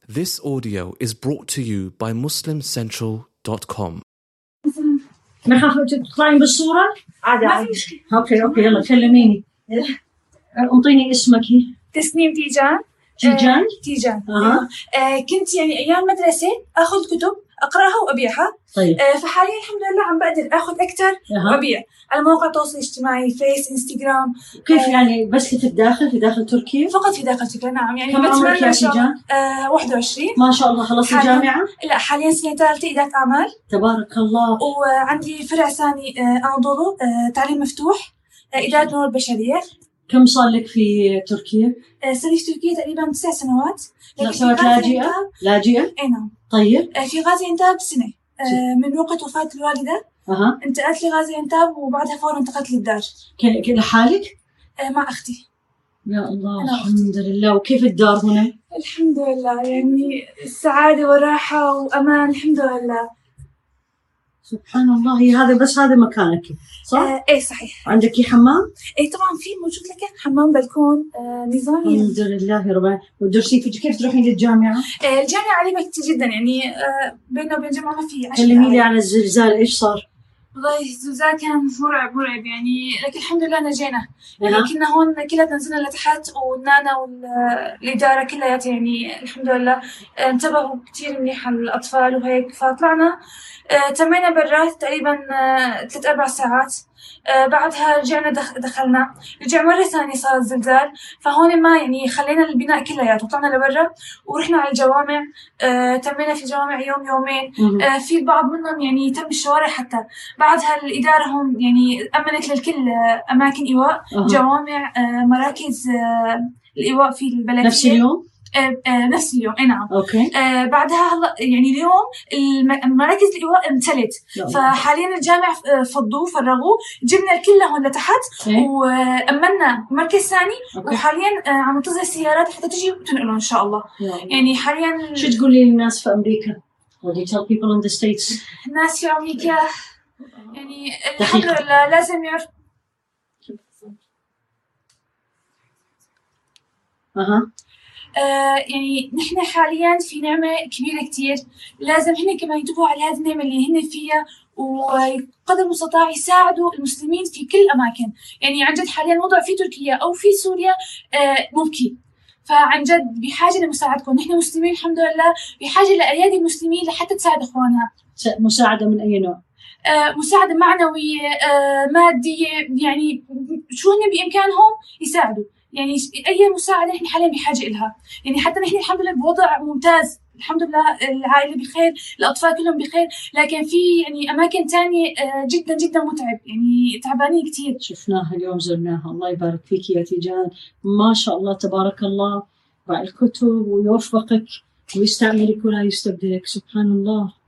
This audio is brought to you by MuslimCentral.com. ما خاف تطلعين بالصورة؟ عادي. اوكي يلا كلميني. انطيني اسمك. تسنيم تيجان. تيجان. كنت يعني ايام مدرسة اخذ كتب اقراها وابيعها. طيب. فحاليا الحمد لله عم بقدر اخذ اكثر وابيع على مواقع التواصل الاجتماعي، فيس، انستغرام. كيف يعني بس في داخل تركيا؟ فقط في داخل تركيا، نعم. يعني كم عمرك يا تيجان؟ 21. ما شاء الله. خلصتي الجامعة؟ لا، حاليا سنة ثالثة إدارة أعمال. تبارك الله. وعندي فرع ثاني أناضولو، تعليم مفتوح، إدارة موارد بشرية. كم صار لك في تركيا؟ صار لي في تركيا تقريبا 9 سنوات. 9 سنوات لاجئة؟ اي نعم. طيب. في غازي انتاب سنة. من وقت وفاة الوالدة انتقلت لغازي انتاب، وبعدها فورا انتقلت للدار. لحالك؟ مع أختي. يا الله. الحمد لله. وكيف الدار هنا؟ الحمد لله، يعني السعادة والراحة وأمان، الحمد لله. سبحان الله. هذا مكانك صح؟ ايه صحيح. عندك حمام؟ ايه طبعا، في موجود لك حمام بلكون نظامي. الحمد لله رب العالمين. ودرسي كيف تروحين للجامعة؟ الجامعة قريبة كتير جدا، يعني بيننا وبين الجامعة ما في 10 كلميني لي عن الزلزال، ايش صار؟ والله الزلزال كان مرعب يعني، لكن الحمد لله نجينا. يعني كنا هون كلنا نزلنا لتحت، والنانا والإدارة كلها يعني الحمد لله انتبهوا كتير منيح على الأطفال وهيك، فطلعنا تمينا برا تقريبا 3-4 ساعات. بعدها رجعنا دخلنا، رجع مرة ثانية صار الزلزال، فهون ما يعني خلينا البناء كلياته وطلعنا لبرا ورحنا على الجوامع. تمينا في الجوامع يومين. في البعض منهم يعني تم الشوارع حتى. بعدها الإدارة هم يعني أمنت للكل أماكن إيواء، جوامع، مراكز الإيواء في البلدية. نفس اليوم؟ نفس اليوم. اي نعم. اوكي. بعدها هلا يعني اليوم مراكز الإيواء امتلت، فحاليا الجامع فرغوه، جبنا الكل هون لتحت وأمنا مركز ثاني. وحاليا عم ننتظر السيارات حتى تجي وتنقلهم ان شاء الله. يعني حاليا شو تقولي للناس في امريكا؟ What do you tell people in the States؟ الناس في امريكا يعني الحمد لله لازم يعرف. يعني نحن حاليا في نعمة كبيرة كتير، لازم هن كمان ينتبهوا على هذه النعمة اللي هن فيها، وقدر المستطاع يساعدوا المسلمين في كل الأماكن. يعني عن جد حاليا الوضع في تركيا أو في سوريا مبكي، فعن جد بحاجة لمساعدتكم. نحن مسلمين الحمد لله بحاجة لأيادي المسلمين لحتى تساعد إخوانها. مساعدة من أي نوع؟ مساعدة معنوية، مادية، يعني شو هن بإمكانهم يساعدوا. يعني أي مساعدة نحن حاليا بحاجة إلها. يعني حتى نحن الحمد لله بوضع ممتاز، الحمد لله العائلة بخير، الأطفال كلهم بخير، لكن في يعني أماكن تانية جدا جدا متعب، يعني تعبانين كتير. شفناها اليوم، زرناها. الله يبارك فيك يا تيجان، ما شاء الله تبارك الله. باع الكتب ويوفقك ويستعملك ولا يستبدلك. سبحان الله.